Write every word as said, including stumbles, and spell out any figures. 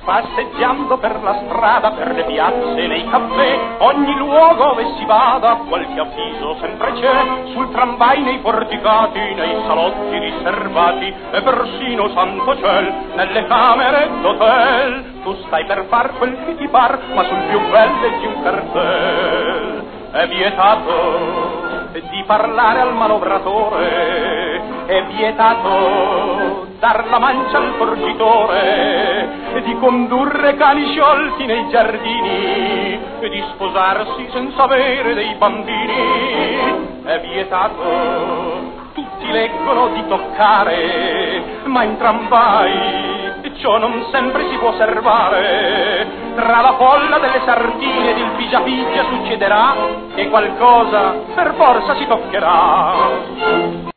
Passeggiando per la strada, per le piazze, nei caffè, ogni luogo dove si vada, qualche avviso sempre c'è, sul tramvai, nei porticati, nei salotti riservati, e persino, santo ciel, nelle camere d'hotel. Tu stai per far quel che ti par, ma sul più bel leggi un cartel. È vietato di parlare al manovratore, è vietato dar la mancia al forgitore, di condurre cani sciolti nei giardini, di sposarsi senza avere dei bambini. È vietato, tutti leggono di toccare, ma in tramvai ciò non sempre si può osservare. Tra la folla delle sardine ed il pigia pigia succederà che qualcosa per forza si toccherà.